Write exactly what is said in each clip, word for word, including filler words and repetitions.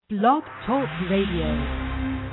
Blog Talk Radio.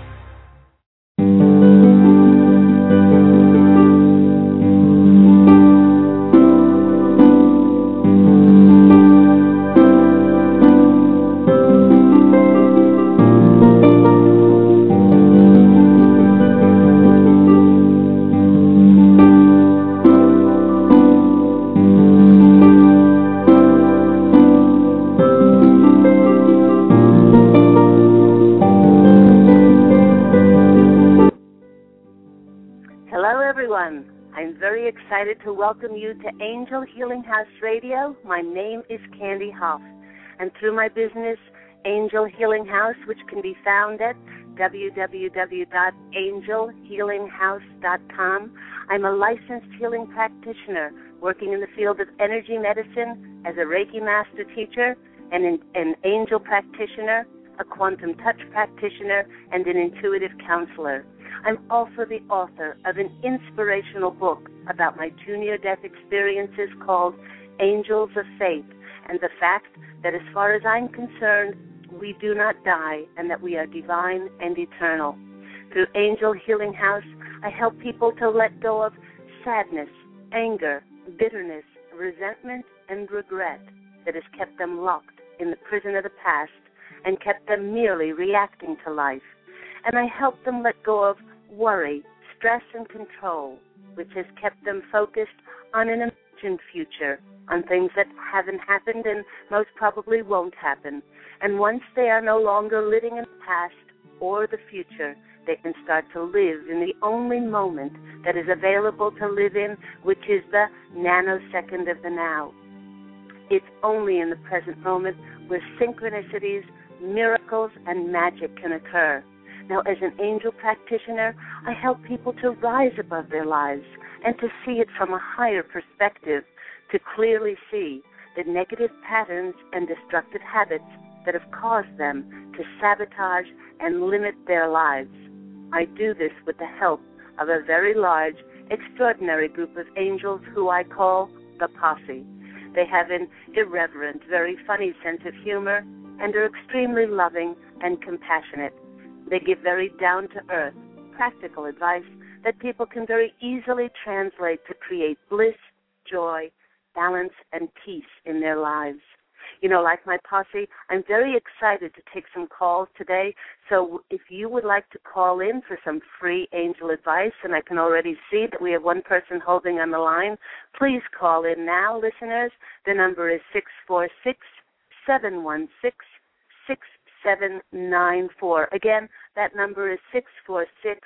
Excited to welcome you to Angel Healing House Radio. My name is Candy Hoff, and through my business, Angel Healing House, which can be found at w w w dot angel healing house dot com, I'm a licensed healing practitioner working in the field of energy medicine as a Reiki master teacher, and an, an angel practitioner, a quantum touch practitioner, and an intuitive counselor. I'm also the author of an inspirational book about my two near-death experiences called Angels of Faith, and the fact that as far as I'm concerned, we do not die and that we are divine and eternal. Through Angel Healing House, I help people to let go of sadness, anger, bitterness, resentment, and regret that has kept them locked in the prison of the past and kept them merely reacting to life. And I help them let go of worry, stress, and control, which has kept them focused on an imagined future, on things that haven't happened and most probably won't happen. And once they are no longer living in the past or the future, they can start to live in the only moment that is available to live in, which is the nanosecond of the now. It's only in the present moment where synchronicities, miracles, and magic can occur. Now, as an angel practitioner, I help people to rise above their lives and to see it from a higher perspective, to clearly see the negative patterns and destructive habits that have caused them to sabotage and limit their lives. I do this with the help of a very large, extraordinary group of angels who I call the Posse. They have an irreverent, very funny sense of humor and are extremely loving and compassionate. They give very down-to-earth, practical advice that people can very easily translate to create bliss, joy, balance, and peace in their lives. You know, like my posse, I'm very excited to take some calls today. So if you would like to call in for some free angel advice, and I can already see that we have one person holding on the line, please call in now, listeners. The number is six four six, seven one six, six seven nine four. Again, that number is six four six,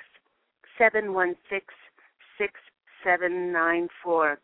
seven one six, six seven nine four.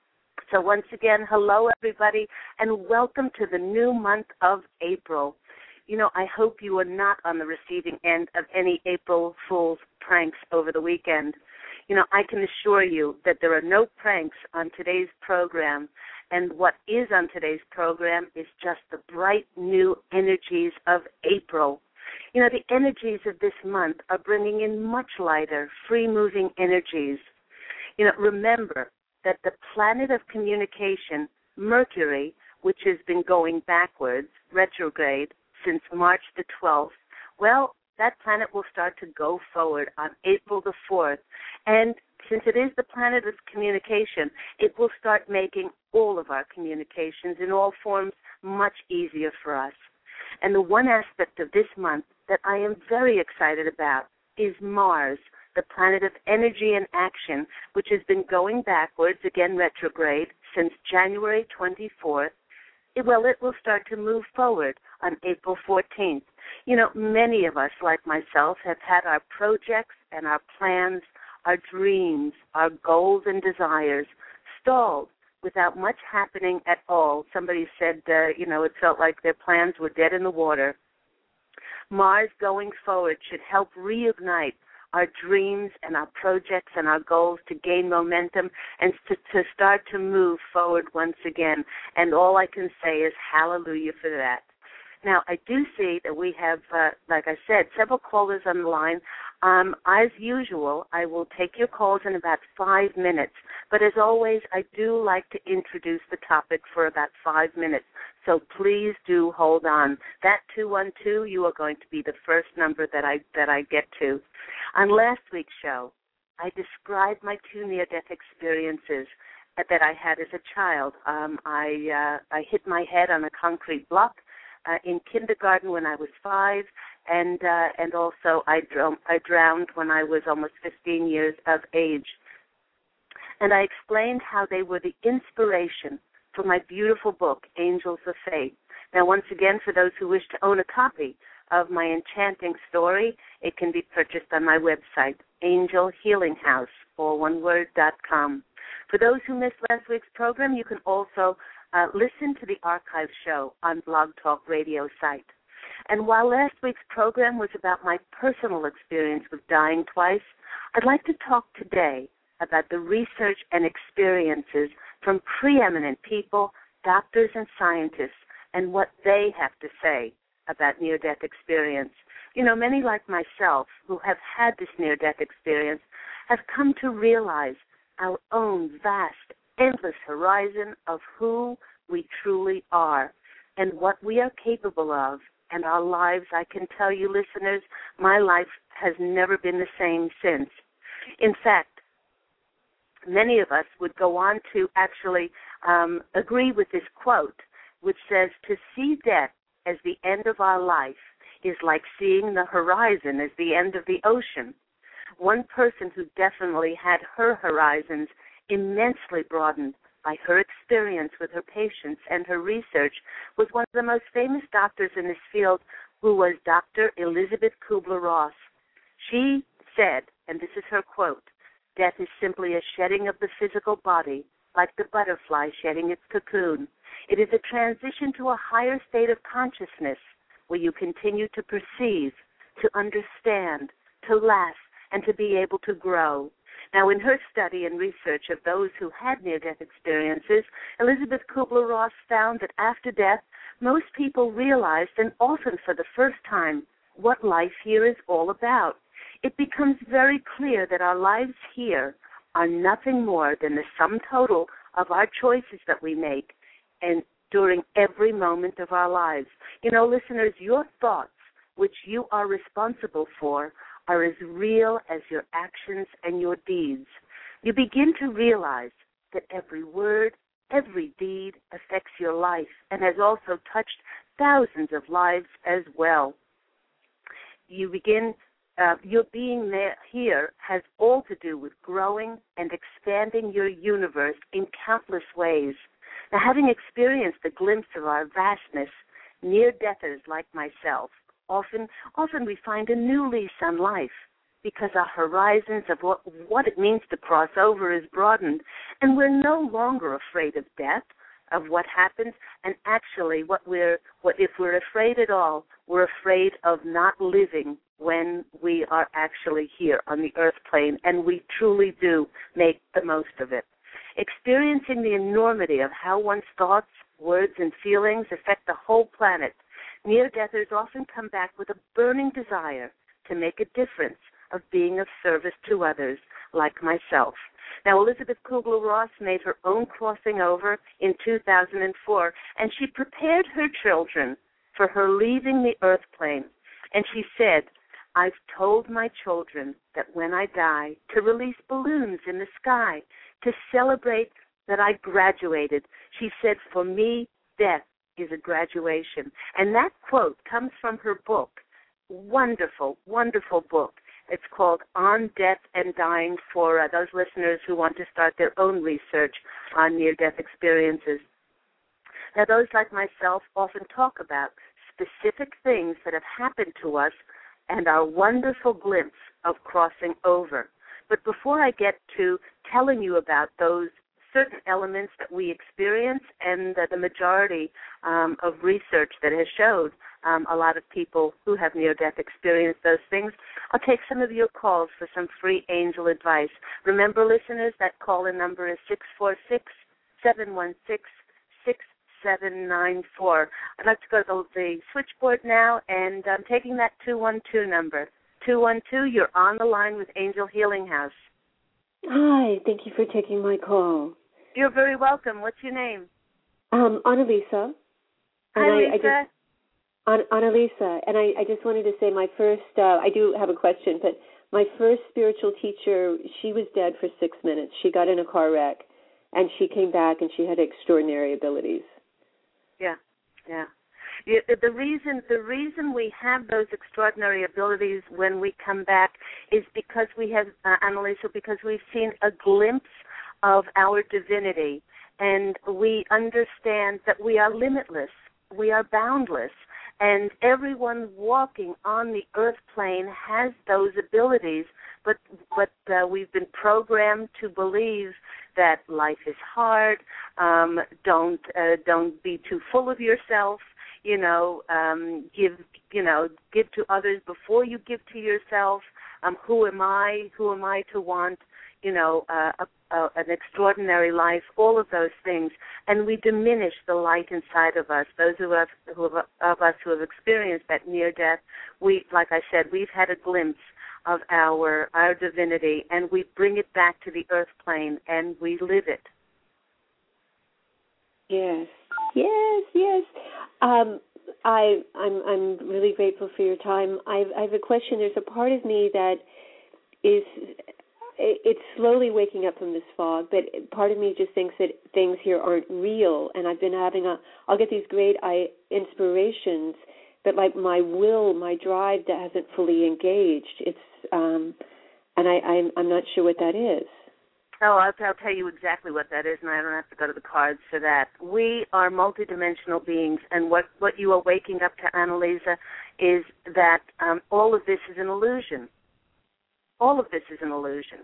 So once again, hello everybody, and welcome to the new month of April. You know, I hope you are not on the receiving end of any April Fool's pranks over the weekend. You know, I can assure you that there are no pranks on today's program. And what is on today's program is just the bright new energies of April. You know, the energies of this month are bringing in much lighter, free-moving energies. You know, remember that the planet of communication, Mercury, which has been going backwards, retrograde, since March the twelfth, well, that planet will start to go forward on April the fourth. And since it is the planet of communication, it will start making all of our communications in all forms much easier for us. And the one aspect of this month that I am very excited about is Mars, the planet of energy and action, which has been going backwards, again retrograde, since January twenty-fourth. It, well, it will start to move forward on April fourteenth. You know, many of us, like myself, have had our projects and our plans, our dreams, our goals and desires stalled without much happening at all. Somebody said, uh, you know, it felt like their plans were dead in the water. Mars going forward should help reignite our dreams and our projects and our goals to gain momentum and to, to start to move forward once again. And all I can say is hallelujah for that. Now, I do see that we have, uh, like I said, several callers on the line. Um, as usual, I will take your calls in about five minutes. But as always, I do like to introduce the topic for about five minutes. So please do hold on. That two one two, you are going to be the first number that I that I get to. On last week's show, I described my two near-death experiences that I had as a child. Um, I uh, I hit my head on a concrete block uh, in kindergarten when I was five, and uh, and also I, dr- I drowned when I was almost fifteen years of age. And I explained how they were the inspiration for my beautiful book, Angels of Faith. Now, once again, for those who wish to own a copy of my enchanting story, it can be purchased on my website, angel healing house, all one word, dot com. For those who missed last week's program, you can also uh, listen to the archive show on Blog Talk Radio site. And while last week's program was about my personal experience with dying twice, I'd like to talk today about the research and experiences from preeminent people, doctors and scientists, and what they have to say about near-death experience. You know, many like myself who have had this near-death experience have come to realize our own vast, endless horizon of who we truly are and what we are capable of. And our lives, I can tell you, listeners, my life has never been the same since. In fact, many of us would go on to actually um, agree with this quote, which says, to see death as the end of our life is like seeing the horizon as the end of the ocean. One person who definitely had her horizons immensely broadened by her experience with her patients and her research was one of the most famous doctors in this field, who was Doctor Elizabeth Kubler-Ross. She said, and this is her quote, "Death is simply a shedding of the physical body, like the butterfly shedding its cocoon. It is a transition to a higher state of consciousness where you continue to perceive, to understand, to laugh, and to be able to grow." Now, in her study and research of those who had near-death experiences, Elizabeth Kubler-Ross found that after death, most people realized, and often for the first time, what life here is all about. It becomes very clear that our lives here are nothing more than the sum total of our choices that we make and during every moment of our lives. You know, listeners, your thoughts, which you are responsible for, are as real as your actions and your deeds. You begin to realize that every word, every deed affects your life and has also touched thousands of lives as well. You begin, uh, your being there here has all to do with growing and expanding your universe in countless ways. Now, having experienced a glimpse of our vastness, near-deathers like myself, Often, often we find a new lease on life because our horizons of what, what it means to cross over is broadened, and we're no longer afraid of death, of what happens, and actually what we're, what if we're afraid at all, we're afraid of not living when we are actually here on the earth plane, and we truly do make the most of it. Experiencing the enormity of how one's thoughts, words, and feelings affect the whole planet, near-deathers often come back with a burning desire to make a difference, of being of service to others, like myself. Now, Elizabeth Kubler-Ross made her own crossing over in two thousand four, and she prepared her children for her leaving the earth plane. And she said, "I've told my children that when I die, to release balloons in the sky, to celebrate that I graduated." She said, "For me, death is a graduation." And that quote comes from her book, wonderful, wonderful book. It's called On Death and Dying, for uh, those listeners who want to start their own research on near-death experiences. Now, those like myself often talk about specific things that have happened to us and our wonderful glimpse of crossing over. But before I get to telling you about those certain elements that we experience, and uh, the majority um, of research that has showed um, a lot of people who have near-death experience those things, I'll take some of your calls for some free angel advice. Remember, listeners, that call-in number is six four six, seven one six, six seven nine four. I'd like to go to the switchboard now, and I'm taking that two one two number, two one two. You're on the line with Angel Healing House. Hi, thank you for taking my call. You're very welcome. What's your name? Um, Annalisa. Hi, I, Lisa. I just, An, Annalisa, and I, I just wanted to say my first, uh, I do have a question, but my first spiritual teacher, she was dead for six minutes. She got in a car wreck, and she came back, and she had extraordinary abilities. Yeah, yeah. The reason the reason we have those extraordinary abilities when we come back is because we have, uh, Annalisa, because we've seen a glimpse of our divinity, and we understand that we are limitless, we are boundless, and everyone walking on the earth plane has those abilities, but but uh, we've been programmed to believe that life is hard, um, don't uh, don't be too full of yourself. You know, um, give you know, give to others before you give to yourself. Um, who am I? Who am I to want? You know, uh, a, a, an extraordinary life. All of those things, and we diminish the light inside of us. Those of us who have, of us who have experienced that near death, we, like I said, we've had a glimpse of our our divinity, and we bring it back to the earth plane, and we live it. Yes, yes, yes. Um, I, I'm, I'm really grateful for your time. I've, I have a question. There's a part of me that is, it's slowly waking up from this fog, but part of me just thinks that things here aren't real, and I've been having a, I'll get these great I, inspirations, but like my will, my drive that hasn't fully engaged. It's, um, and I, I'm, I'm not sure what that is. Oh, I'll, I'll tell you exactly what that is, and I don't have to go to the cards for that. We are multidimensional beings, and what, what you are waking up to, Annalisa, is that um, all of this is an illusion. All of this is an illusion.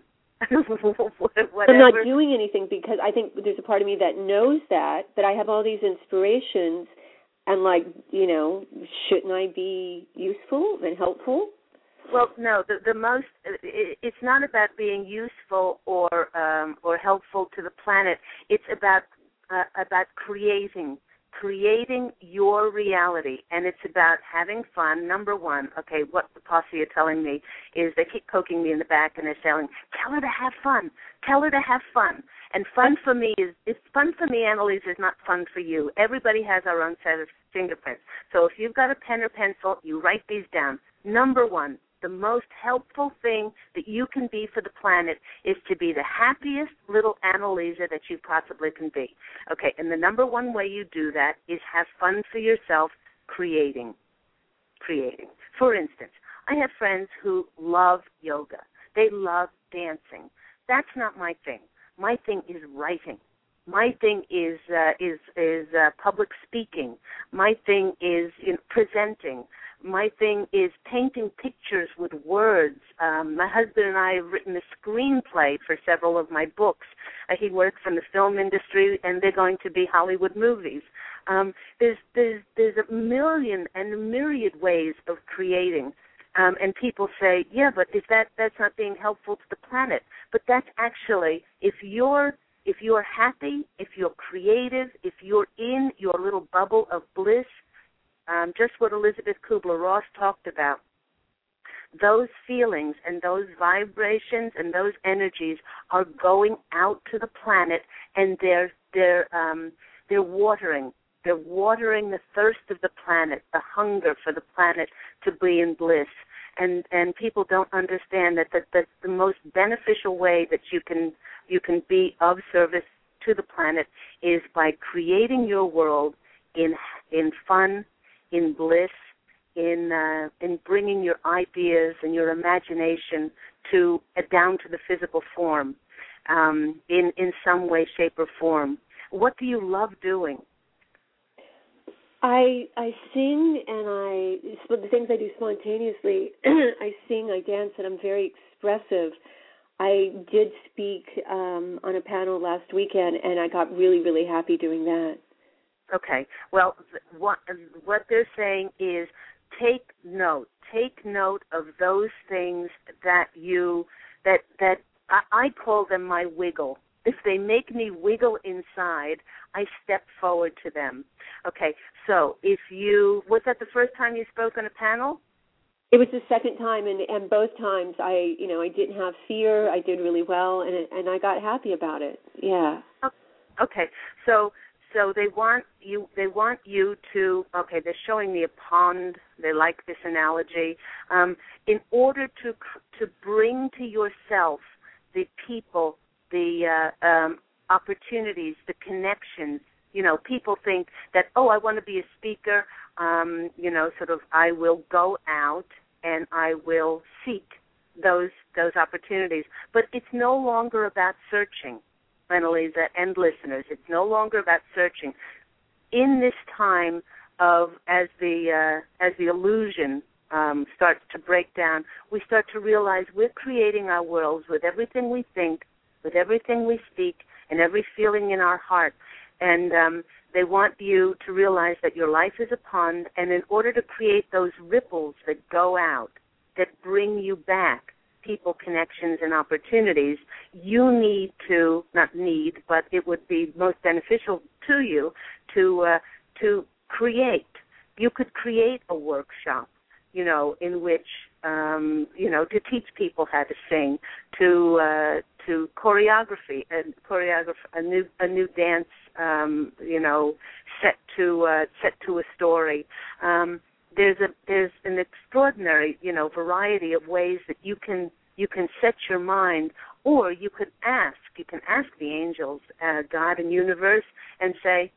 I'm not doing anything because I think there's a part of me that knows that, but I have all these inspirations, and like, you know, shouldn't I be useful and helpful? Well, no, the, the most, it, it's not about being useful or um, or helpful to the planet. It's about uh, about creating, creating your reality, and it's about having fun, number one. Okay, what the posse are telling me is they keep poking me in the back, and they're saying, tell her to have fun, tell her to have fun. And fun for me is, it's fun for me, Annalise, is not fun for you. Everybody has our own set of fingerprints. So if you've got a pen or pencil, you write these down. Number one, the most helpful thing that you can be for the planet is to be the happiest little Annalisa that you possibly can be. Okay, and the number one way you do that is have fun for yourself, creating. Creating. For instance, I have friends who love yoga. They love dancing. That's not my thing. My thing is writing. My thing is uh, is is uh, public speaking. My thing is in presenting. My thing is painting pictures with words. Um, my husband and I have written a screenplay for several of my books. Uh, he works in the film industry, and they're going to be Hollywood movies. Um, there's there's there's a million and a myriad ways of creating. Um, and people say, yeah, but is that that's not being helpful to the planet? But that's actually, if you're if you're happy, if you're creative, if you're in your little bubble of bliss, um, just what Elizabeth Kubler-Ross talked about, those feelings and those vibrations and those energies are going out to the planet, and they're they're um, they're watering. They're watering the thirst of the planet, the hunger for the planet to be in bliss. And and people don't understand that, that that's the most beneficial way that you can you can be of service to the planet is by creating your world in in fun, in bliss, in uh, in bringing your ideas and your imagination to uh, down to the physical form, um, in in some way, shape, or form. What do you love doing? I I sing, and I the things I do spontaneously. I sing, I dance, and I'm very expressive. I did speak um, on a panel last weekend, and I got really, really happy doing that. Okay. Well, what what they're saying is take note. Take note of those things that you that that I, I call them my wiggle. If they make me wiggle inside, I step forward to them. Okay, so if you, was that the first time you spoke on a panel? It was the second time, and, and both times I, you know, I didn't have fear. I did really well, and and I got happy about it. Yeah. Okay, so so they want you. They want you to. Okay, they're showing me a pond. They like this analogy. Um, in order to to bring to yourself the people, the uh, um, opportunities, the connections. You know, people think that, oh, I want to be a speaker. Um, you know, sort of, I will go out and I will seek those those opportunities. But it's no longer about searching, Annalisa and listeners. It's no longer about searching. In this time of as the uh, as the illusion um, starts to break down, we start to realize we're creating our worlds with everything we think, with everything we speak, and every feeling in our heart. And um, they want you to realize that your life is a pond, and in order to create those ripples that go out, that bring you back people, connections, and opportunities, you need to, not need, but it would be most beneficial to you to uh, to create. You could create a workshop, you know, in which, um, you know, to teach people how to sing, to uh, to choreography, and choreograph a new a new dance, um, you know, set to uh, set to a story. Um, there's a there's an extraordinary, you know, variety of ways that you can you can set your mind, or you could ask. You can ask the angels, uh, God and universe, and say,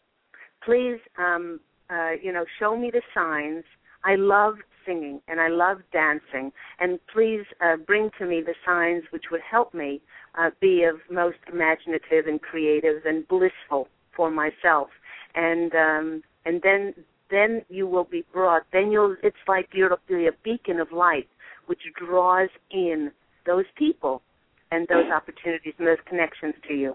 please, um, uh, you know, show me the signs. I love singing and I love dancing, and please uh, bring to me the signs which would help me uh, be of most imaginative and creative and blissful for myself. And um, and then then you will be brought. Then you'll. It's like you'll be a beacon of light which draws in those people and those opportunities and those connections to you.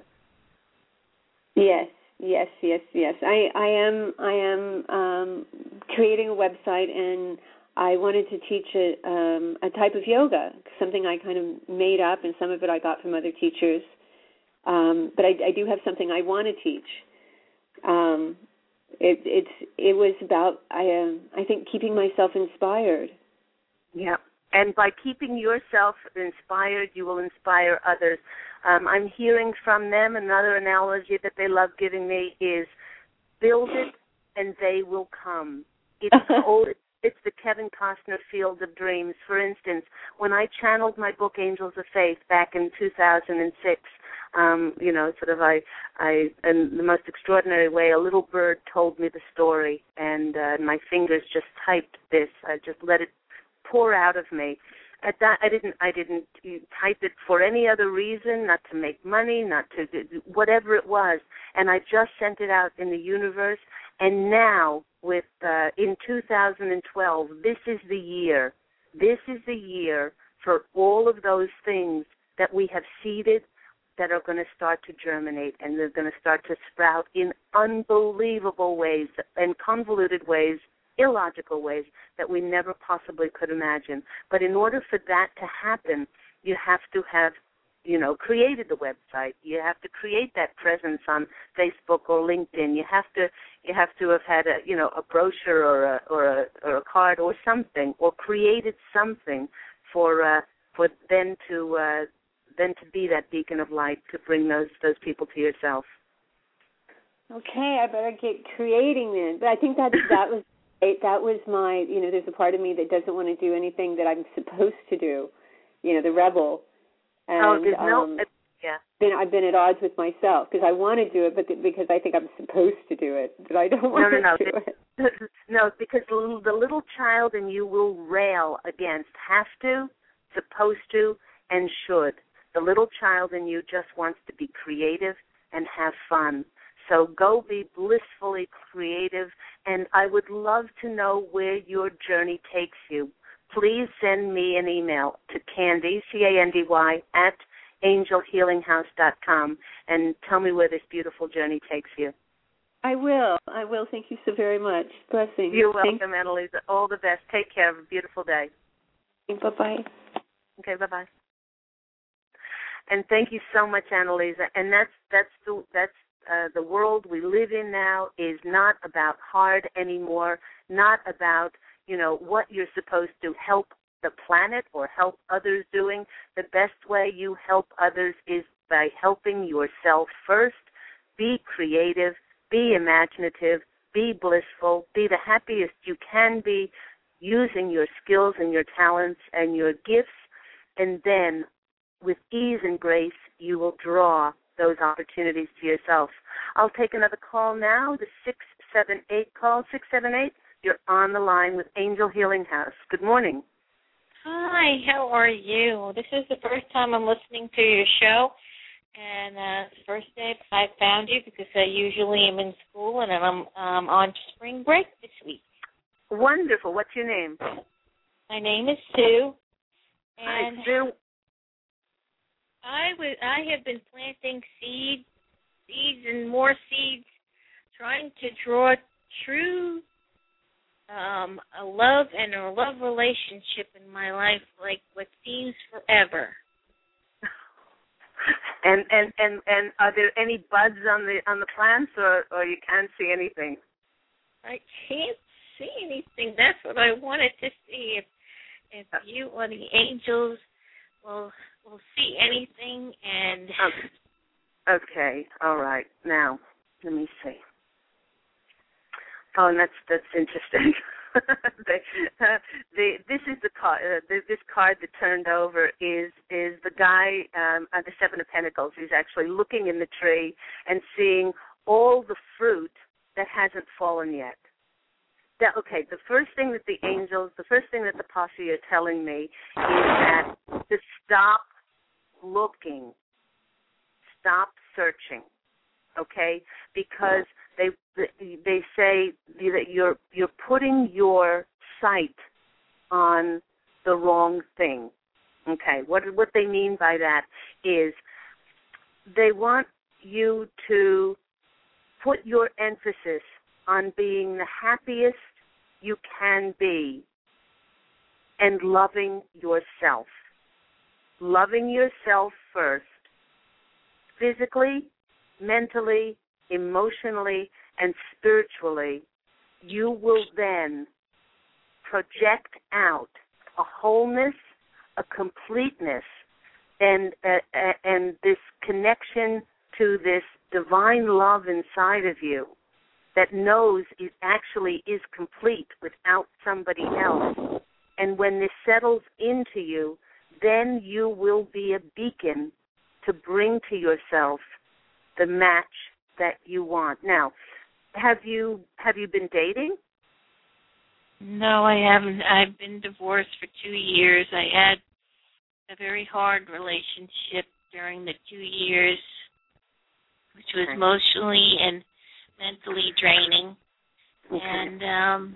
Yes. Yes, yes, yes. I, I am I am um, creating a website, and I wanted to teach a, um, a type of yoga, something I kind of made up, and some of it I got from other teachers. Um, but I, I do have something I want to teach. Um, it, it's it was about I um, I think keeping myself inspired. Yeah. And by keeping yourself inspired, you will inspire others. Um, I'm hearing from them, another analogy that they love giving me is, build it and they will come. It's, old, it's the Kevin Costner Field of Dreams. For instance, when I channeled my book, Angels of Faith, back in two thousand six, um, you know, sort of I, I, in the most extraordinary way, a little bird told me the story, and uh, my fingers just typed this. I just let it pour out of me. At that, I didn't. I didn't type it for any other reason, not to make money, not to whatever it was. And I just sent it out in the universe. And now, with uh, in two thousand twelve, this is the year. This is the year for all of those things that we have seeded that are going to start to germinate, and they're going to start to sprout in unbelievable ways and convoluted ways, illogical ways that we never possibly could imagine. But in order for that to happen, you have to have, you know, created the website. You have to create that presence on Facebook or LinkedIn. You have to, you have to have had a, you know, a brochure or a or a or a card or something, or created something for uh, for then to uh, then to be that beacon of light to bring those those people to yourself. Okay, I better get creating then. But I think that that was. That was my, you know, there's a part of me that doesn't want to do anything that I'm supposed to do, you know, the rebel. And, oh, there's no, um, yeah. Then I've been at odds with myself because I want to do it, but because I think I'm supposed to do it, but I don't want no, no, no. to do it. No, because the little child in you will rail against have to, supposed to, and should. The little child in you just wants to be creative and have fun. So go be blissfully creative, and I would love to know where your journey takes you. Please send me an email to Candy, C A N D Y, at angel healing house dot com, and tell me where this beautiful journey takes you. I will. I will. Thank you so very much. Blessings. You're welcome, Annalisa. All the best. Take care. Have a beautiful day. Bye-bye. Okay, bye-bye. And thank you so much, Annalisa. And that's, that's the, that's, Uh, the world we live in now is not about hard anymore, not about, you know, what you're supposed to help the planet or help others doing, the best way you help others is by helping yourself first. Be creative, be imaginative, be blissful, be the happiest you can be using your skills and your talents and your gifts, and then with ease and grace you will draw those opportunities to yourself. I'll take another call now, the six seven eight call. six seven eight, you're on the line with Angel Healing House. Good morning. Hi, how are you? This is the first time I'm listening to your show, and uh, it's the first day I found you because I usually am in school, and I'm um, on spring break this week. Wonderful. What's your name? My name is Sue, Hi, and Sue. I, w- I have been planting seeds, seeds and more seeds, trying to draw true Um, a love and a love relationship in my life, like what seems forever. And and and and are there any buds on the on the plants, or or you can't see anything? I can't see anything. That's what I wanted to see. If if you or the angels will will see anything, and okay. Okay. All right. Now let me see. Oh, and that's that's interesting. the, uh, the this is the card. Uh, the, this card that turned over is is the guy um, at the Seven of Pentacles. He's actually looking in the tree and seeing all the fruit that hasn't fallen yet. That, okay, the first thing that the angels, the first thing that the posse are telling me is that to stop looking, stop searching. Okay, because they they say that you're you're putting your sight on the wrong thing. Okay, what what they mean by that is they want you to put your emphasis on being the happiest you can be and loving yourself. Loving yourself first, physically, mentally, emotionally, and spiritually, you will then project out a wholeness, a completeness, and uh, uh, and this connection to this divine love inside of you that knows it actually is complete without somebody else. And when this settles into you, then you will be a beacon to bring to yourself the match that you want. Now, have you have you been dating? No, I haven't. I've been divorced for two years. I had a very hard relationship during the two years, which was Okay. emotionally and mentally draining. Okay. And um,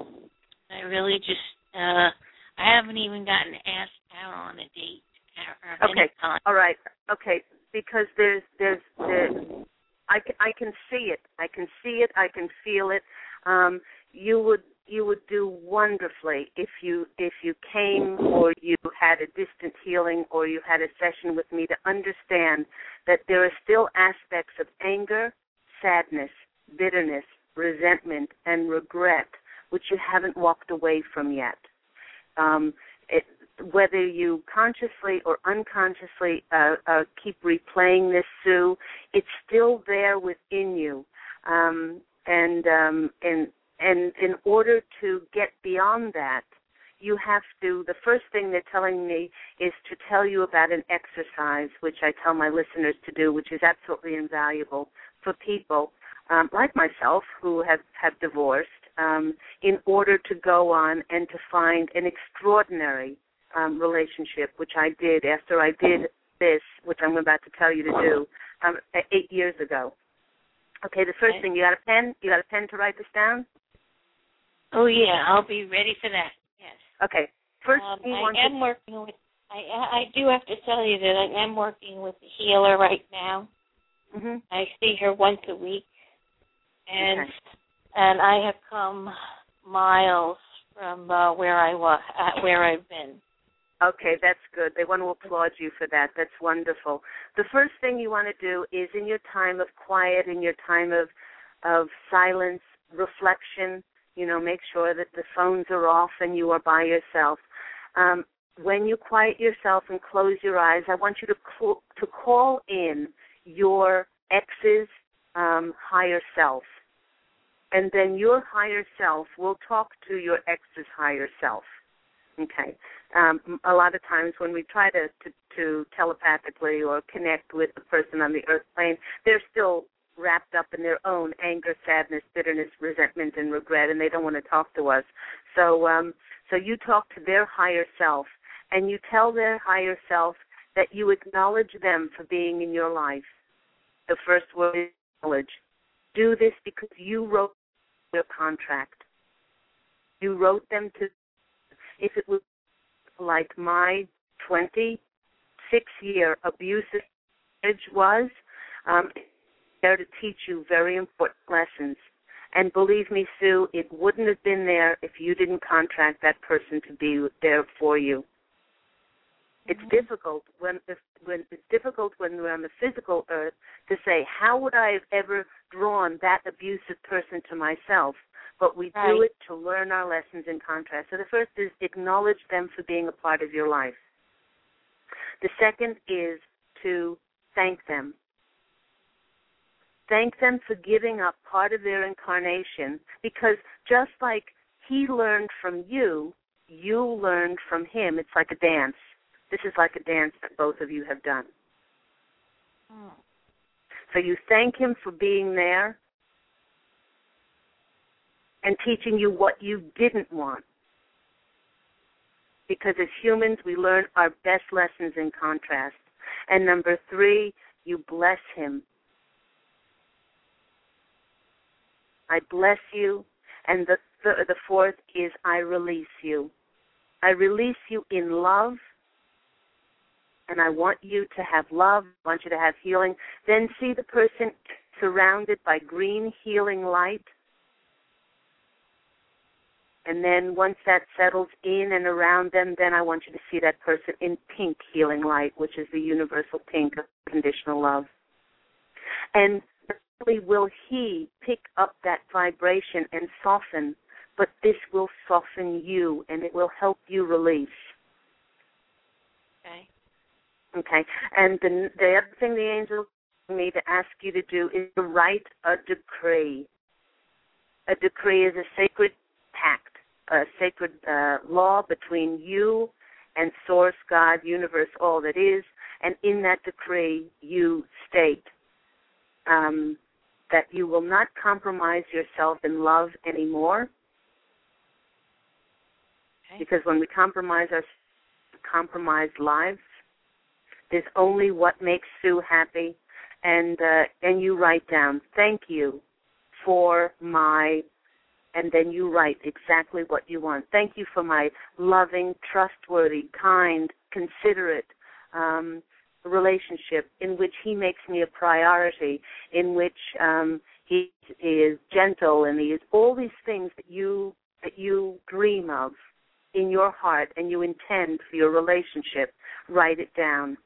I really just, uh, I haven't even gotten asked out on a date. Or Okay. time. All right. Okay. Because there's there's there's I can, I can see it. I can see it. I can feel it. Um, you would you would do wonderfully if you if you came or you had a distant healing or you had a session with me to understand that there are still aspects of anger, sadness, bitterness, resentment, and regret which you haven't walked away from yet. Um, it, whether you consciously or unconsciously uh, uh, keep replaying this, Sue, it's still there within you. Um, and, um, and, and in order to get beyond that, you have to, the first thing they're telling me is to tell you about an exercise, which I tell my listeners to do, which is absolutely invaluable for people um, like myself who have, have divorced, um, in order to go on and to find an extraordinary Um, relationship, which I did after I did this, which I'm about to tell you to do, um, eight years ago. Okay, the first okay. thing, you got a pen? You got a pen to write this down? Oh, yeah, I'll be ready for that, yes. Okay, first um, you I want am to... working with, I, I do have to tell you that I am working with a healer right now. Mm-hmm. I see her once a week, and Okay. and I have come miles from uh, where I was, uh, where I've been. Okay, that's good. They want to applaud you for that. That's wonderful. The first thing you want to do is in your time of quiet, in your time of of silence, reflection, You know, make sure that the phones are off and you are by yourself. Um, when you quiet yourself and close your eyes, I want you to cl- to call in your ex's um, higher self. And then your higher self will talk to your ex's higher self. Okay. Um, a lot of times when we try to, to, to telepathically or connect with the person on the earth plane, they're still wrapped up in their own anger, sadness, bitterness, resentment, and regret, and they don't want to talk to us. So, um, so you talk to their higher self, and you tell their higher self that you acknowledge them for being in your life. The first word is acknowledge. Do this because you wrote their contract. You wrote them to, if it was like my twenty-six-year abusive marriage was, um, there to teach you very important lessons. And believe me, Sue, it wouldn't have been there if you didn't contract that person to be there for you. It's mm-hmm. difficult when, if, when it's difficult when we're on the physical earth to say, how would I have ever drawn that abusive person to myself? But we right. do it to learn our lessons in contrast. So the first is acknowledge them for being a part of your life. The second is to thank them. Thank them for giving up part of their incarnation, because just like he learned from you, you learned from him. It's like a dance. This is like a dance that both of you have done. Oh. So you thank him for being there and teaching you what you didn't want. Because as humans, we learn our best lessons in contrast. And number three, you bless him. I bless you. And the, th- the fourth is I release you. I release you in love. And I want you to have love, I want you to have healing. Then see the person surrounded by green healing light. And then once that settles in and around them, then I want you to see that person in pink healing light, which is the universal pink of conditional love. And not only will he pick up that vibration and soften, but this will soften you, and it will help you release. Okay. Okay, and the, the other thing the angel told me to ask you to do is to write a decree. A decree is a sacred pact, a sacred uh, law between you and Source, God, universe, all that is, and in that decree you state um, that you will not compromise yourself in love anymore, okay. Because when we compromise our compromised lives, there's only what makes Sue happy, and uh, and you write down, thank you for my, and then you write exactly what you want. Thank you for my loving, trustworthy, kind, considerate um, relationship in which he makes me a priority, in which um, he is gentle, and he is all these things that you that you dream of in your heart and you intend for your relationship. Write it down.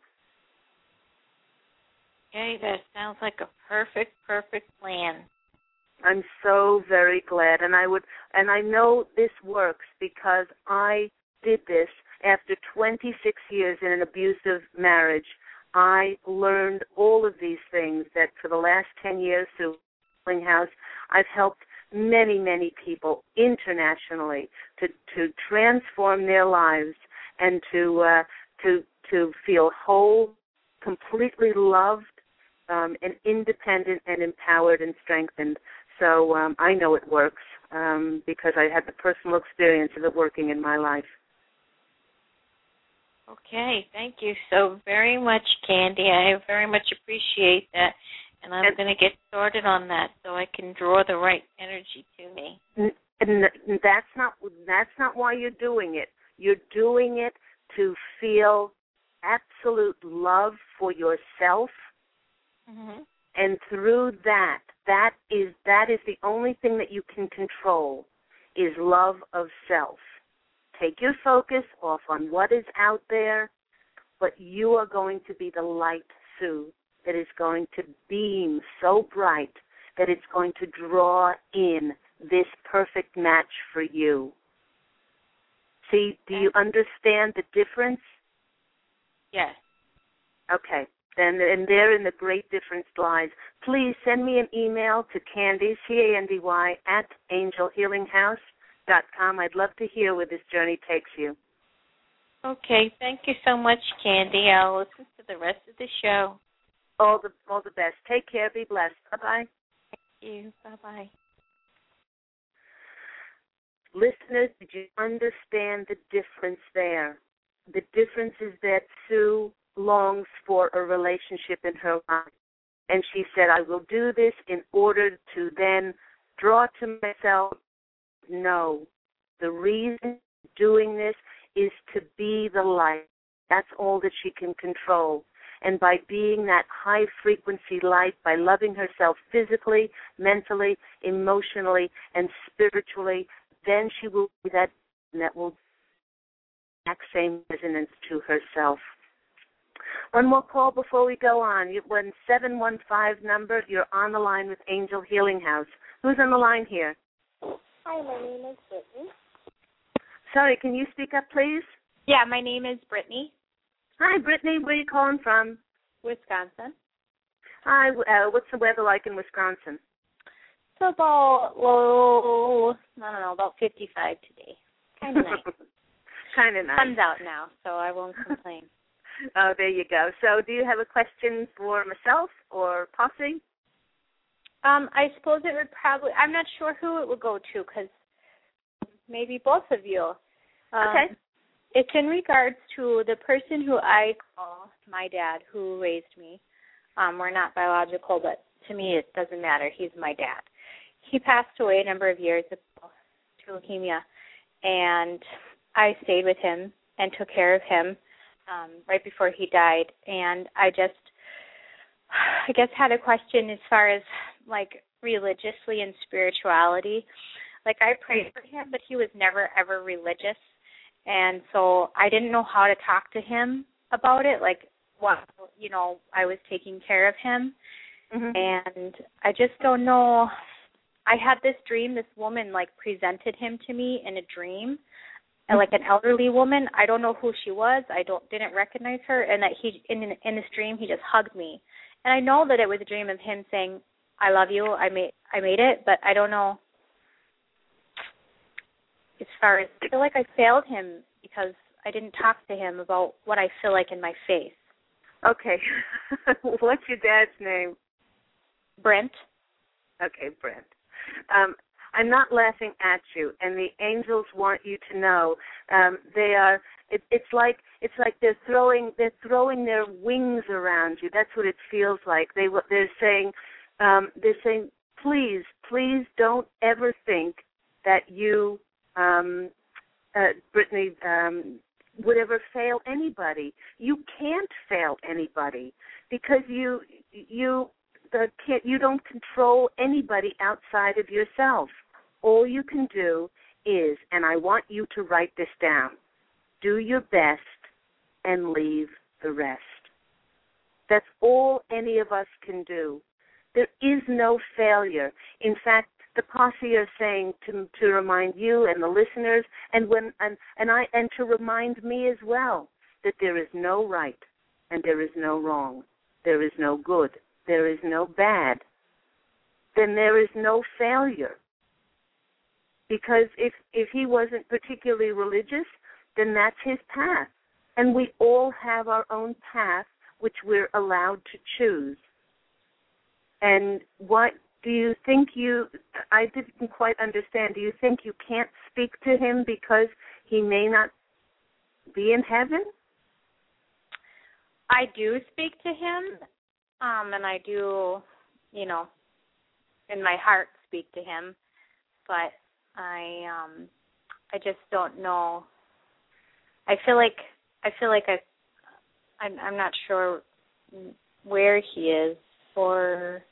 Okay, that sounds like a perfect, perfect plan. I'm so very glad, and I would, and I know this works because I did this after twenty-six years in an abusive marriage. I learned all of these things that for the last ten years through Healing House, I've helped many, many people internationally to to transform their lives and to uh, to to feel whole, completely loved, um, and independent and empowered and strengthened. So um, I know it works um, because I had the personal experience of it working in my life. Okay, thank you so very much, Candy. I very much appreciate that, and I'm going to get started on that so I can draw the right energy to me. And that's not that's not why you're doing it. You're doing it to feel absolute love for yourself, mm-hmm. and through that, that is that is the only thing that you can control, is love of self. Take your focus off on what is out there, but you are going to be the light, Sue, that is going to beam so bright that it's going to draw in this perfect match for you. See, do you understand the difference? Yes. Okay. Then, and therein the great difference lies. Please send me an email to Candy, C A N D Y, at angel healing house dot com. I'd love to hear where this journey takes you. Okay. Thank you so much, Candy. I'll listen to the rest of the show. All the all the best. Take care. Be blessed. Bye-bye. Thank you. Bye-bye. Listeners, did you understand the difference there? The difference is that Sue longs for a relationship in her life. And she said, I will do this in order to then draw to myself. No. The reason doing this is to be the light. That's all that she can control. And by being that high-frequency light, by loving herself physically, mentally, emotionally, and spiritually, then she will be that, and that will be the same resonance to herself. One more call before we go on. You one seven one five number. You're on the line with Angel Healing House. Who's on the line here? Hi, my name is Brittany. Sorry, can you speak up, please? Yeah, my name is Brittany. Hi, Brittany. Where are you calling from? Wisconsin. Hi. Uh, what's the weather like in Wisconsin? It's about low, I don't know, about fifty-five today. Kind of nice. Kind of nice. Sun's out now, so I won't complain. Oh, there you go. So do you have a question for myself or Posse? Um, I suppose it would probably, I'm not sure who it would go to because maybe both of you. Um, okay. It's in regards to the person who I call my dad who raised me. Um, we're not biological, but to me it doesn't matter. He's my dad. He passed away a number of years ago to leukemia, and I stayed with him and took care of him um, right before he died. And I just, I guess, had a question as far as, like, religiously and spirituality. Like, I prayed for him, but he was never, ever religious. And so I didn't know how to talk to him about it, like, while, you know, I was taking care of him. Mm-hmm. And I just don't know. I had this dream. This woman, like, presented him to me in a dream, and, like, an elderly woman. I don't know who she was. I don't didn't recognize her. And that he, in in this dream, he just hugged me. And I know that it was a dream of him saying, "I love you. I made I made it," but I don't know. As far as, I feel like I failed him because I didn't talk to him about what I feel like in my face. Okay. What's your dad's name? Brent. Okay, Brent. Um, I'm not laughing at you, and the angels want you to know um, they are. It, it's like it's like they're throwing they're throwing their wings around you. That's what it feels like. They they're saying um, they're saying please please don't ever think that you. Um, uh, Brittany, um, would ever fail anybody. You can't fail anybody because you you the can't, you don't control anybody outside of yourself. All you can do is, and I want you to write this down, do your best and leave the rest. That's all any of us can do. There is no failure. In fact, the posse are saying to to remind you and the listeners, and when and, and I and to remind me as well, that there is no right and there is no wrong, there is no good, there is no bad. Then there is no failure. Because if if he wasn't particularly religious, then that's his path, and we all have our own path which we're allowed to choose. And what do you think you, I didn't quite understand, do you think you can't speak to him because he may not be in heaven? I do speak to him, um, and I do, you know, in my heart speak to him, but I, um, I just don't know. I feel like, I feel like I, I'm, I'm not sure where he is, or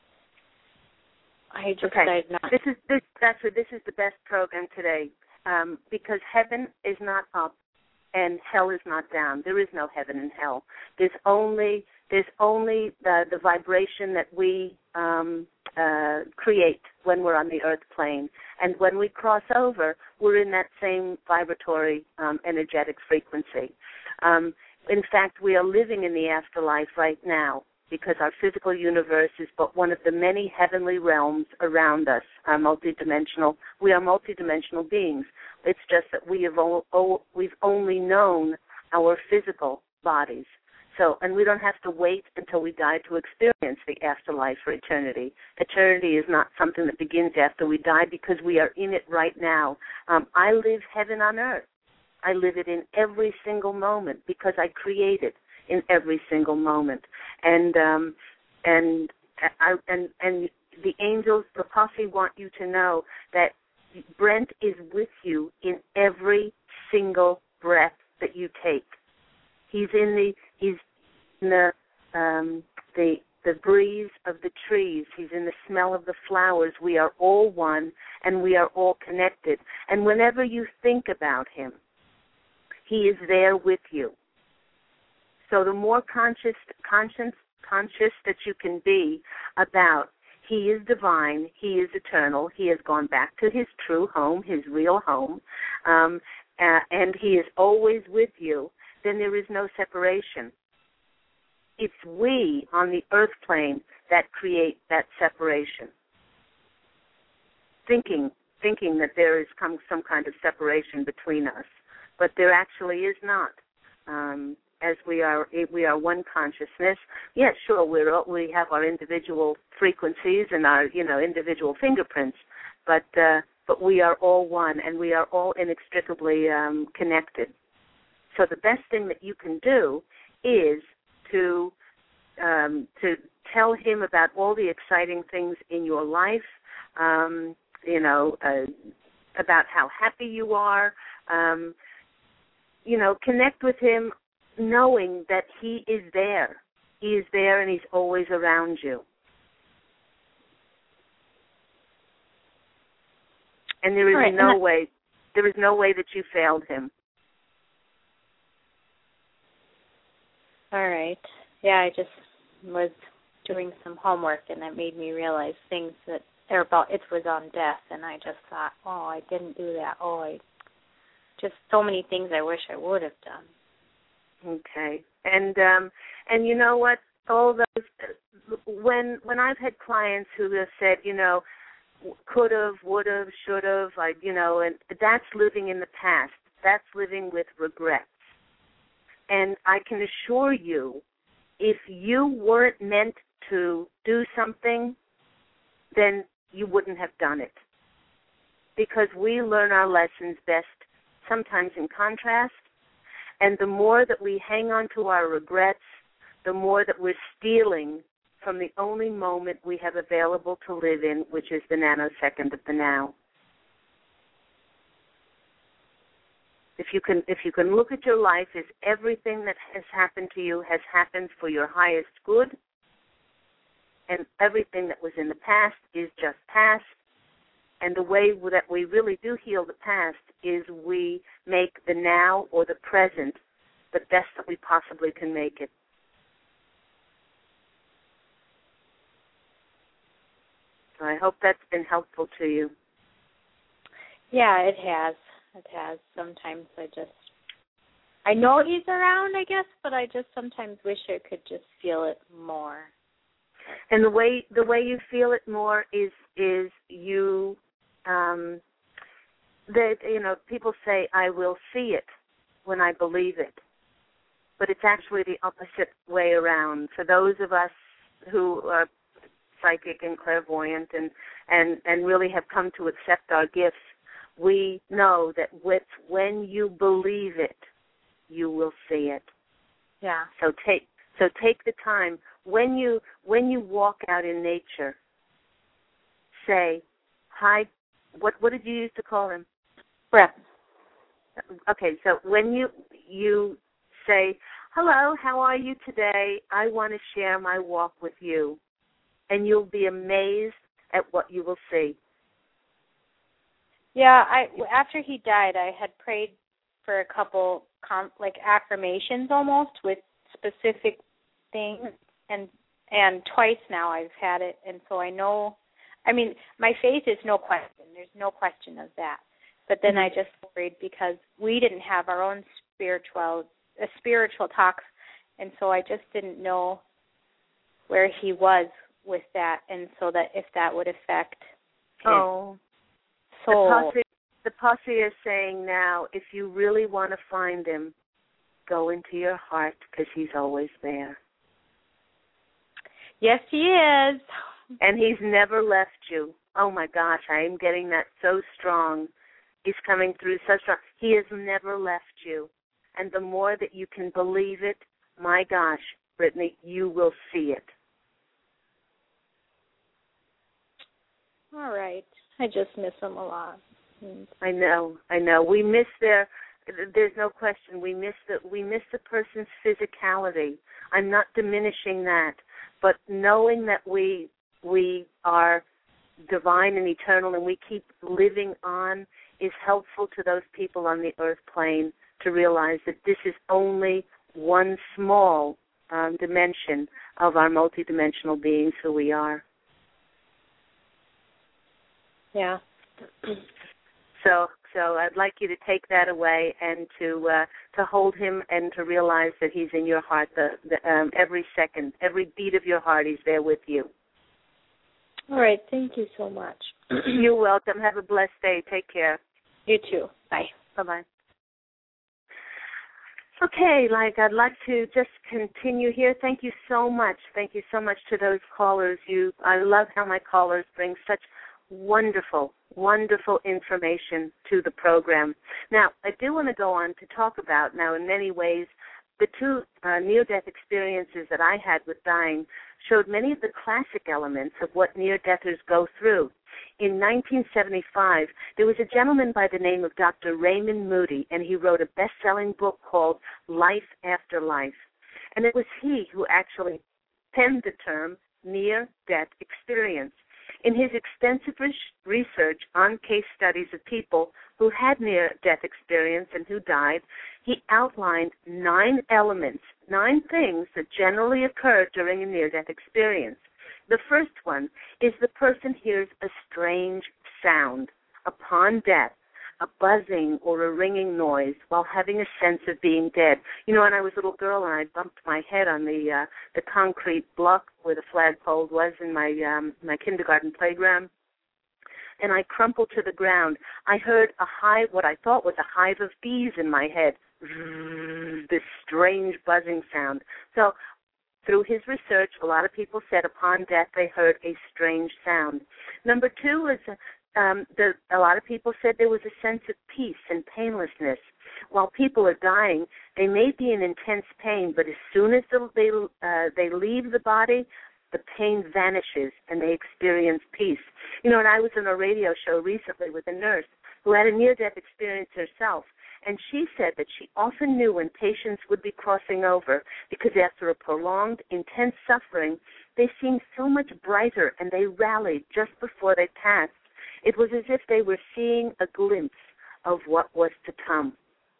I just okay. decided not. This is this. That's what, this is the best program today, um, because heaven is not up and hell is not down. There is no heaven and hell. There's only There's only the, the vibration that we um, uh, create when we're on the earth plane. And when we cross over, we're in that same vibratory, um, energetic frequency. Um, in fact, we are living in the afterlife right now because our physical universe is but one of the many heavenly realms around us, are multidimensional. We are multidimensional beings. It's just that we have o- o- we've only known our physical bodies. So, and we don't have to wait until we die to experience the afterlife for eternity. Eternity is not something that begins after we die because we are in it right now. Um, I live heaven on earth. I live it in every single moment because I create it in every single moment. And um, and I, and and the angels, the posse, want you to know that Brent is with you in every single breath that you take. He's in the he's in the um, the the breeze of the trees. He's in the smell of the flowers. We are all one, and we are all connected. And whenever you think about him, he is there with you. So the more conscious, conscious, conscious that you can be about, he is divine, he is eternal, he has gone back to his true home, his real home, um, uh, and he is always with you, then there is no separation. It's we on the earth plane that create that separation. Thinking, thinking that there is some, some kind of separation between us, but there actually is not. Um, as we are, we are one consciousness. Yes, sure, we're we have our individual frequencies and our, you know, individual fingerprints, but uh, but we are all one, and we are all inextricably um, connected. So the best thing that you can do is to um, to tell him about all the exciting things in your life. Um, you know, uh, about how happy you are. Um, you know, connect with him, knowing that he is there. He is there and he's always around you. And there is right, no way, there is no way that you failed him. All right. Yeah, I just was doing some homework and that made me realize things that are about, it was on death, and I just thought, oh, I didn't do that. Oh, I, just so many things I wish I would have done. Okay. And um, and you know what? All those, when when I've had clients who have said, you know, could have, would have, should have, like, you know, and that's living in the past. That's living with regrets. And I can assure you, if you weren't meant to do something, then you wouldn't have done it. Because we learn our lessons best sometimes in contrast, and the more that we hang on to our regrets, the more that we're stealing from the only moment we have available to live in, which is the nanosecond of the now. If you can, if you can look at your life as everything that has happened to you has happened for your highest good, and everything that was in the past is just past, and the way that we really do heal the past is we make the now or the present the best that we possibly can make it. So I hope that's been helpful to you. Yeah, it has. It has. Sometimes I just, I know he's around, I guess, but I just sometimes wish I could just feel it more. And the way the way you feel it more is is you, um, that you know, people say I will see it when I believe it, but it's actually the opposite way around. For those of us who are psychic and clairvoyant and and and really have come to accept our gifts, we know that with when you believe it, you will see it. Yeah. So take so take the time when you when you walk out in nature. Say, hi. What what did you used to call him? Breath. Okay. So when you you say, hello, how are you today? I want to share my walk with you, and you'll be amazed at what you will see. Yeah, I after he died, I had prayed for a couple com, like affirmations almost with specific thing, and and twice now I've had it, and so I know. I mean, my faith is no question. There's no question of that. But then I just worried because we didn't have our own spiritual uh, spiritual talks, and so I just didn't know where he was with that, and so that if that would affect his oh, soul. The posse, the posse is saying now, if you really want to find him, go into your heart because he's always there. Yes, he is. And he's never left you. Oh, my gosh, I am getting that so strong. He's coming through so strong. He has never left you. And the more that you can believe it, my gosh, Brittany, you will see it. All right. I just miss him a lot. I know, I know. We miss their, there's no question, we miss the, we miss the person's physicality. I'm not diminishing that, but knowing that we we are divine and eternal and we keep living on is helpful to those people on the earth plane to realize that this is only one small um, dimension of our multidimensional beings who we are. Yeah. So, so I'd like you to take that away and to uh, to hold him and to realize that he's in your heart. The, the um, every second, every beat of your heart, he's there with you. All right. Thank you so much. You're welcome. Have a blessed day. Take care. You too. Bye. Bye-bye. Okay, like I'd like to just continue here. Thank you so much. Thank you so much to those callers. You, I love how my callers bring such wonderful, wonderful information to the program. Now, I do want to go on to talk about now in many ways the two uh, near-death experiences that I had with dying showed many of the classic elements of what near-deathers go through. In nineteen seventy-five, there was a gentleman by the name of Doctor Raymond Moody, and he wrote a best-selling book called Life After Life. And it was he who actually penned the term near-death experience. In his extensive research on case studies of people who had near-death experience and who died, he outlined nine elements, nine things that generally occur during a near-death experience. The first one is the person hears a strange sound upon death, a buzzing or a ringing noise while having a sense of being dead. You know, when I was a little girl and I bumped my head on the uh, the concrete block where the flagpole was in my um, my kindergarten playground, and I crumpled to the ground, I heard a hive, what I thought was a hive of bees in my head, this strange buzzing sound. So through his research, a lot of people said upon death they heard a strange sound. Number two was um, the, a lot of people said there was a sense of peace and painlessness. While people are dying, they may be in intense pain, but as soon as they uh, they leave the body, the pain vanishes and they experience peace. You know, and I was on a radio show recently with a nurse who had a near-death experience herself, and she said that she often knew when patients would be crossing over because after a prolonged, intense suffering, they seemed so much brighter and they rallied just before they passed. It was as if they were seeing a glimpse of what was to come.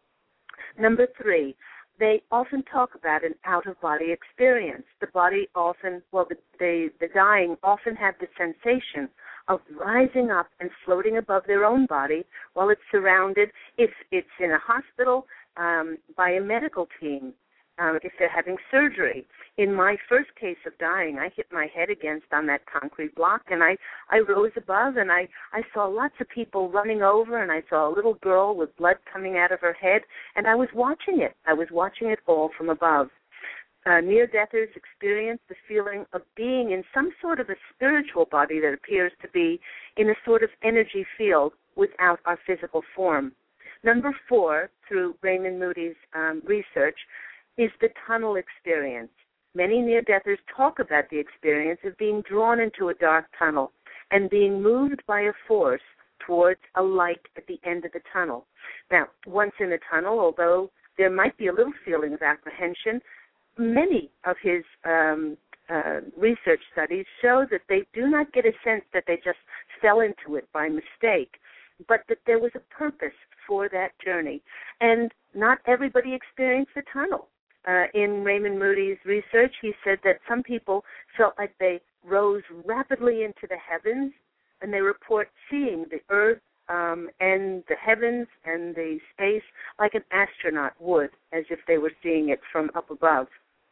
Number three, they often talk about an out-of-body experience. The body often, well, the, the, the dying often have the sensation of rising up and floating above their own body while it's surrounded, if it's in a hospital, um, by a medical team, um, if they're having surgery. In my first case of dying, I hit my head against on that concrete block, and I, I rose above, and I, I saw lots of people running over, and I saw a little girl with blood coming out of her head, and I was watching it. I was watching it all from above. Uh, near-deathers experience the feeling of being in some sort of a spiritual body that appears to be in a sort of energy field without our physical form. Number four, through Raymond Moody's um, research, is the tunnel experience. Many near-deathers talk about the experience of being drawn into a dark tunnel and being moved by a force towards a light at the end of the tunnel. Now, once in the tunnel, although there might be a little feeling of apprehension, many of his um, uh, research studies show that they do not get a sense that they just fell into it by mistake, but that there was a purpose for that journey. And not everybody experienced the tunnel. uh, in Raymond Moody's research, he said that some people felt like they rose rapidly into the heavens, and they report seeing the earth um, and the heavens and the space like an astronaut would, as if they were seeing it from up above.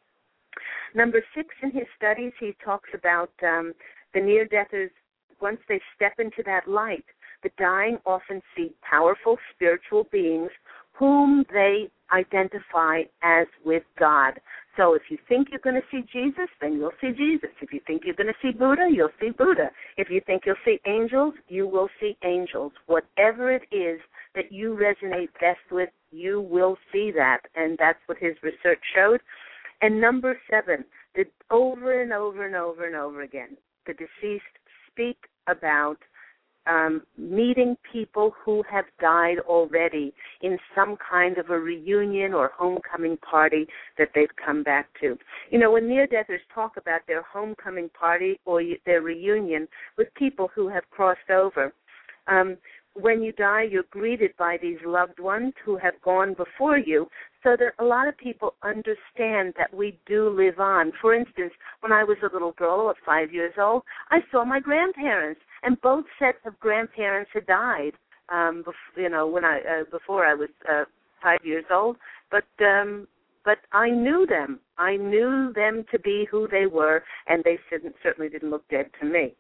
Number six in his studies, he talks about um, the near-deathers, once they step into that light, the dying often see powerful spiritual beings whom they identify as with God. So if you think you're going to see Jesus, then you'll see Jesus. If you think you're going to see Buddha, you'll see Buddha. If you think you'll see angels, you will see angels. Whatever it is that you resonate best with, you will see that, and that's what his research showed. And number seven, that over and over and over and over again, the deceased speak about um, meeting people who have died already in some kind of a reunion or homecoming party that they've come back to. You know, when near-deathers talk about their homecoming party or their reunion with people who have crossed over, um, when you die, you're greeted by these loved ones who have gone before you, so that a lot of people understand that we do live on. For instance, when I was a little girl at five years old, I saw my grandparents, and both sets of grandparents had died, um, bef- you know, when I uh, before I was uh, five years old. But um, but I knew them. I knew them to be who they were, and they certainly didn't look dead to me.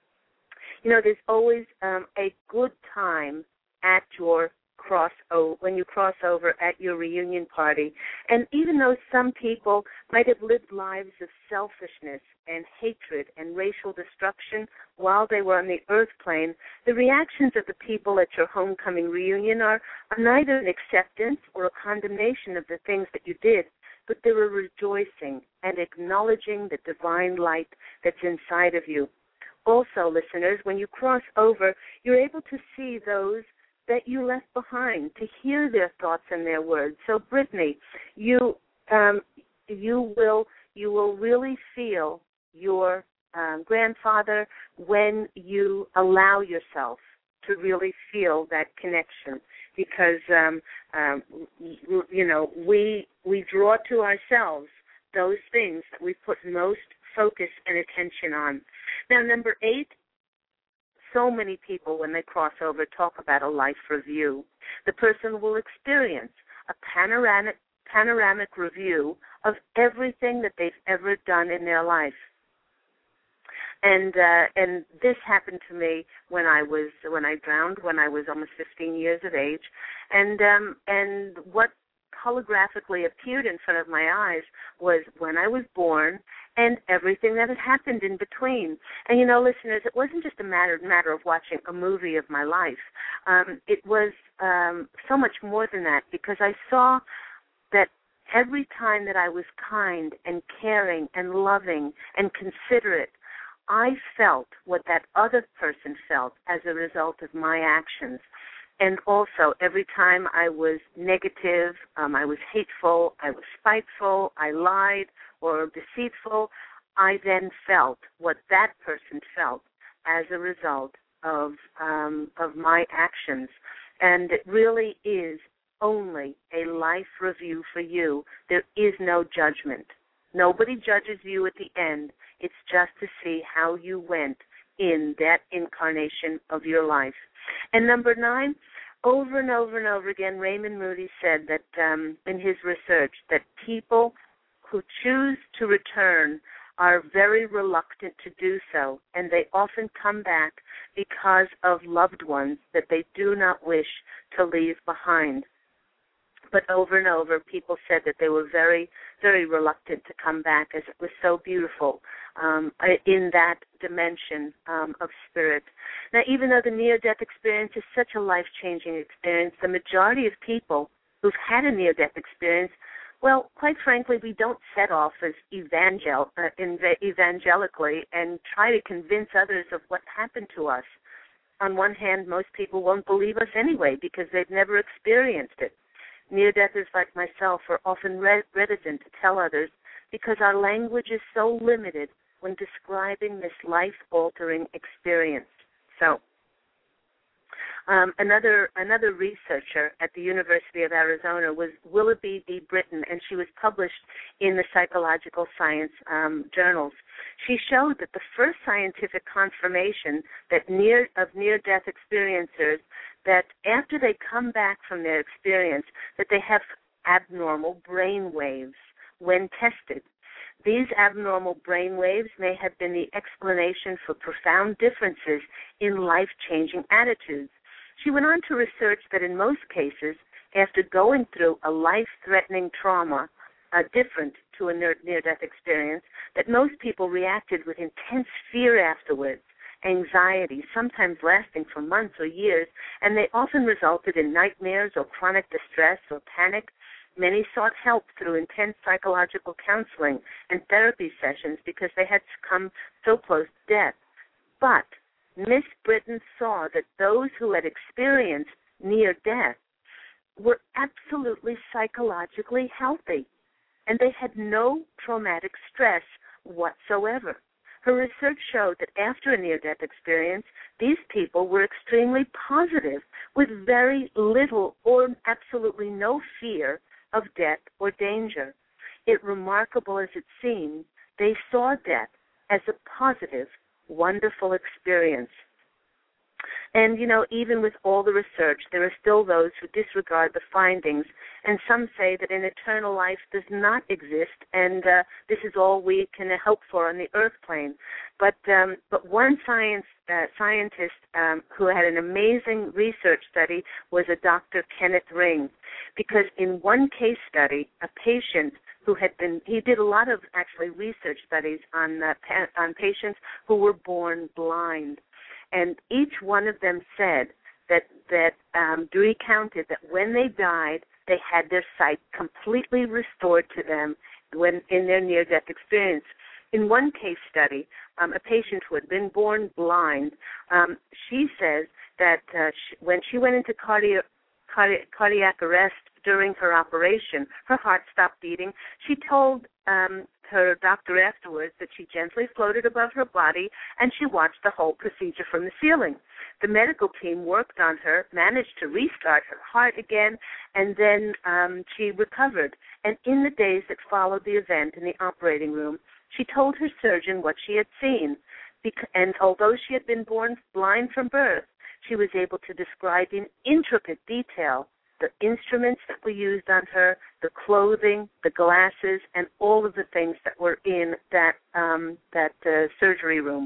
You know, there's always um, a good time at your cross over, when you cross over at your reunion party. And even though some people might have lived lives of selfishness and hatred and racial destruction while they were on the earth plane, the reactions of the people at your homecoming reunion are, are neither an acceptance or a condemnation of the things that you did, but they're a rejoicing and acknowledging the divine light that's inside of you. Also, listeners, when you cross over, you're able to see those that you left behind, to hear their thoughts and their words. So, Brittany, you um, you will you will really feel your um, grandfather when you allow yourself to really feel that connection, because um, um, you, you know we we draw to ourselves those things that we put most focus and attention on. Now, number eight, so many people, when they cross over, talk about a life review. The person will experience a panoramic, panoramic review of everything that they've ever done in their life. And uh, and this happened to me when I was when I drowned when I was almost fifteen years of age, and um, and what holographically appeared in front of my eyes was when I was born and everything that had happened in between. And, you know, listeners, it wasn't just a matter, matter of watching a movie of my life. Um, it was um, so much more than that, because I saw that every time that I was kind and caring and loving and considerate, I felt what that other person felt as a result of my actions. And also, every time I was negative, um, I was hateful, I was spiteful, I lied or deceitful, I then felt what that person felt as a result of um, of my actions. And it really is only a life review for you. There is no judgment. Nobody judges you at the end. It's just to see how you went in that incarnation of your life. And number nine, over and over and over again, Raymond Moody said that um, in his research that people who choose to return are very reluctant to do so, and they often come back because of loved ones that they do not wish to leave behind. But over and over, people said that they were very, very reluctant to come back, as it was so beautiful um, in that dimension um, of spirit. Now, even though the near-death experience is such a life-changing experience, the majority of people who've had a near-death experience, well, quite frankly, we don't set off as evangel- uh, evangelically and try to convince others of what happened to us. On one hand, most people won't believe us anyway because they've never experienced it. Near-deathers like myself are often reticent to tell others because our language is so limited when describing this life-altering experience. So, Um, another another researcher at the University of Arizona was Willoughby B. Britton, and she was published in the Psychological Science um, journals. She showed that the first scientific confirmation that near of near-death experiencers, that after they come back from their experience, that they have abnormal brain waves when tested. These abnormal brain waves may have been the explanation for profound differences in life-changing attitudes. She went on to research that in most cases, after going through a life-threatening trauma, uh, different to a near-death experience, that most people reacted with intense fear afterwards, anxiety, sometimes lasting for months or years, and they often resulted in nightmares or chronic distress or panic. Many sought help through intense psychological counseling and therapy sessions because they had come so close to death. But Miss Britton saw that those who had experienced near death were absolutely psychologically healthy, and they had no traumatic stress whatsoever. Her research showed that after a near-death experience, these people were extremely positive with very little or absolutely no fear of death or danger. It remarkable as it seemed, they saw death as a positive, wonderful experience. And, you know, even with all the research, there are still those who disregard the findings, and some say that an eternal life does not exist, and uh, this is all we can hope for on the earth plane. But um, but one science uh, scientist um, who had an amazing research study was a Doctor Kenneth Ring, because in one case study, a patient who had been, he did a lot of actually research studies on uh, pa- on patients who were born blind. And each one of them said that that um, recounted that when they died, they had their sight completely restored to them when in their near-death experience. In one case study, um, a patient who had been born blind, um, she says that uh, she, when she went into cardio, cardi- cardiac arrest during her operation, her heart stopped beating. She told um, her doctor afterwards that she gently floated above her body, and she watched the whole procedure from the ceiling. The medical team worked on her, managed to restart her heart again, and then um, she recovered. And in the days that followed the event in the operating room, she told her surgeon what she had seen. Bec- and although she had been born blind from birth, she was able to describe in intricate detail the instruments that were used on her, the clothing, the glasses, and all of the things that were in that um, that uh, surgery room.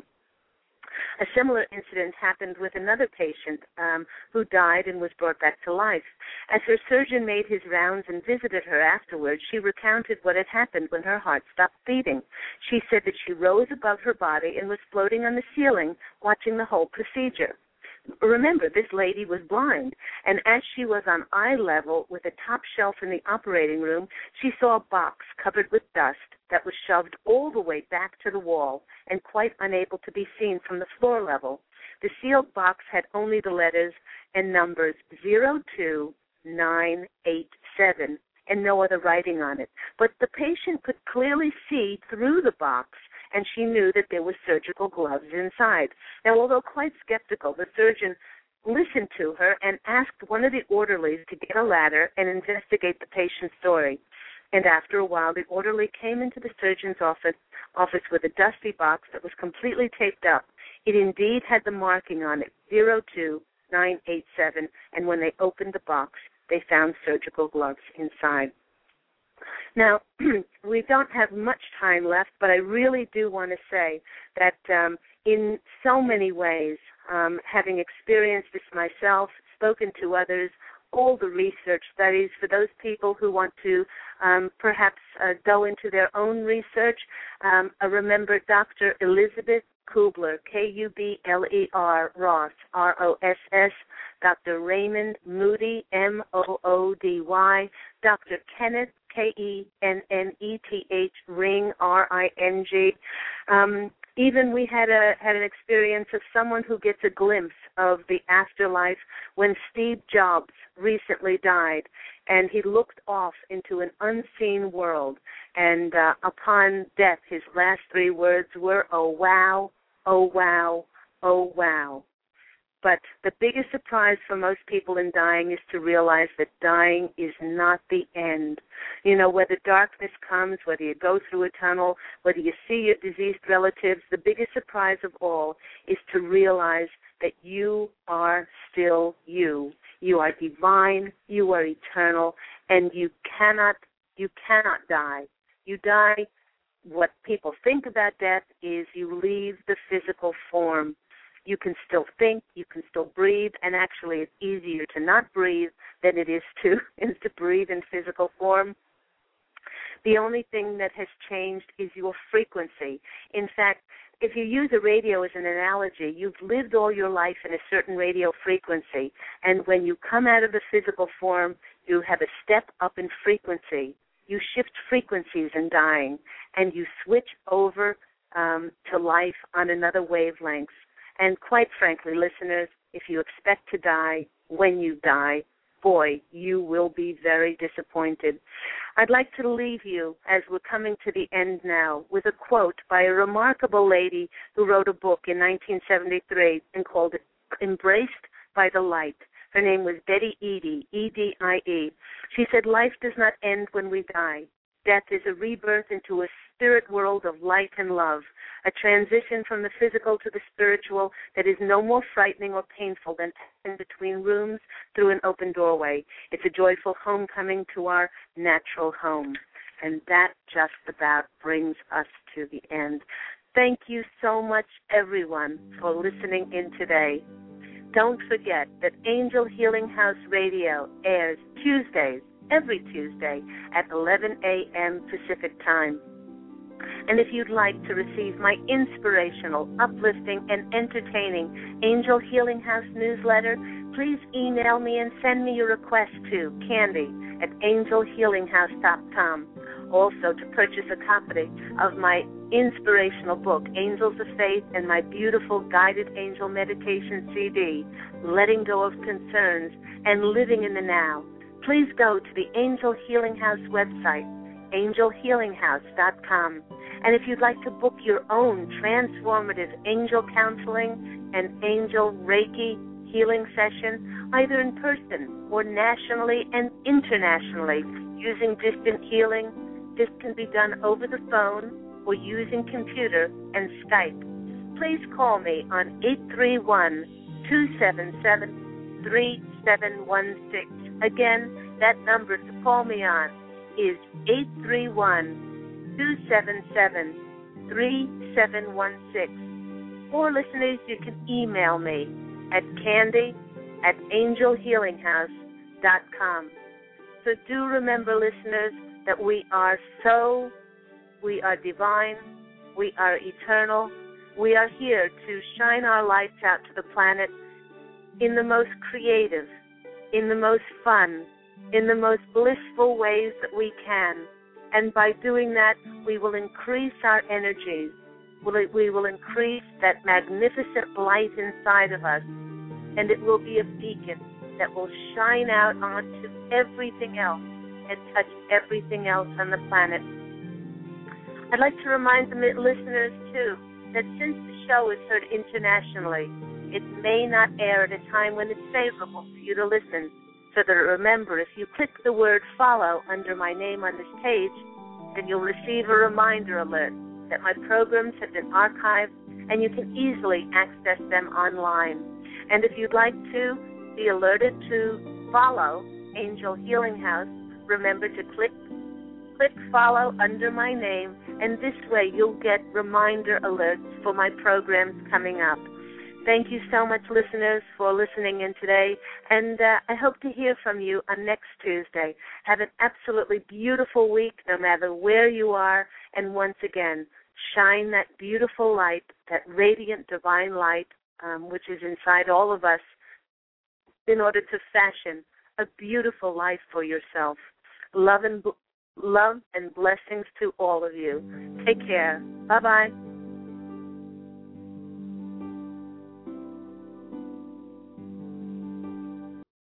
A similar incident happened with another patient um, who died and was brought back to life. As her surgeon made his rounds and visited her afterwards, she recounted what had happened when her heart stopped beating. She said that she rose above her body and was floating on the ceiling, watching the whole procedure. Remember, this lady was blind, and as she was on eye level with a top shelf in the operating room, she saw a box covered with dust that was shoved all the way back to the wall and quite unable to be seen from the floor level. The sealed box had only the letters and numbers zero two nine eight seven and no other writing on it. But the patient could clearly see through the box, and she knew that there were surgical gloves inside. Now, although quite skeptical, the surgeon listened to her and asked one of the orderlies to get a ladder and investigate the patient's story. And after a while, the orderly came into the surgeon's office, office with a dusty box that was completely taped up. It indeed had the marking on it, zero two nine eight seven, and when they opened the box, they found surgical gloves inside. Now, we don't have much time left, but I really do want to say that um, in so many ways, um, having experienced this myself, spoken to others, all the research studies, for those people who want to um, perhaps uh, go into their own research, um, I remember Doctor Elizabeth Kubler, K U B L E R, Ross, R O S S, Doctor Raymond Moody, M O O D Y, Doctor Kenneth, K E N N E T H, Ring, R I N G. Um, even we had a had an experience of someone who gets a glimpse of the afterlife when Steve Jobs recently died, and he looked off into an unseen world, and uh, upon death, his last three words were, "Oh, wow, oh, wow, oh, wow." But the biggest surprise for most people in dying is to realize that dying is not the end. You know, whether darkness comes, whether you go through a tunnel, whether you see your deceased relatives, the biggest surprise of all is to realize that you are still you. You are divine, you are eternal, and you cannot, you cannot die. You die, what people think about death is you leave the physical form. You can still think, you can still breathe, and actually it's easier to not breathe than it is to, is to breathe in physical form. The only thing that has changed is your frequency. In fact, if you use a radio as an analogy, you've lived all your life in a certain radio frequency, and when you come out of the physical form, you have a step up in frequency. You shift frequencies in dying, and you switch over um, to life on another wavelength. And quite frankly, listeners, if you expect to die when you die, boy, you will be very disappointed. I'd like to leave you, as we're coming to the end now, with a quote by a remarkable lady who wrote a book in nineteen seventy-three and called it Embraced by the Light. Her name was Betty Eadie, E D I E. She said, life does not end when we die. Death is a rebirth into a spirit world of light and love, a transition from the physical to the spiritual that is no more frightening or painful than passing between rooms through an open doorway. It's a joyful homecoming to our natural home. And that just about brings us to the end. Thank you so much, everyone, for listening in today. Don't forget that Angel Healing House Radio airs Tuesdays, every Tuesday at eleven a.m. Pacific Time. And if you'd like to receive my inspirational, uplifting, and entertaining Angel Healing House newsletter, please email me and send me your request to Candy at angel healing house dot com. Also, to purchase a copy of my inspirational book, Angels of Faith, and my beautiful guided angel meditation C D, Letting Go of Concerns and Living in the Now, please go to the Angel Healing House website, angel healing house dot com. And if you'd like to book your own transformative angel counseling and angel Reiki healing session, either in person or nationally and internationally, using distant healing, this can be done over the phone or using computer and Skype. Please call me on eight three one, two seven seven, three seven one six. Again, that number to call me on is eight three one, two seven seven, three seven one six. Or listeners, you can email me at candy at angel healing house dot com. So do remember, listeners, that we are so, we are divine, we are eternal, we are here to shine our lights out to the planet in the most creative, in the most fun, in the most blissful ways that we can. And by doing that, we will increase our energies. We will increase that magnificent light inside of us, and it will be a beacon that will shine out onto everything else and touch everything else on the planet. I'd like to remind the listeners, too, that since the show is heard internationally, it may not air at a time when it's favorable for you to listen. So that remember, if you click the word follow under my name on this page, then you'll receive a reminder alert that my programs have been archived and you can easily access them online. And if you'd like to be alerted to follow Angel Healing House, remember to click click follow under my name, and this way you'll get reminder alerts for my programs coming up. Thank you so much, listeners, for listening in today, and uh, I hope to hear from you on next Tuesday. Have an absolutely beautiful week, no matter where you are, and once again, shine that beautiful light, that radiant divine light, um, which is inside all of us, in order to fashion a beautiful life for yourself. Love and, love and blessings to all of you. Take care. Bye-bye.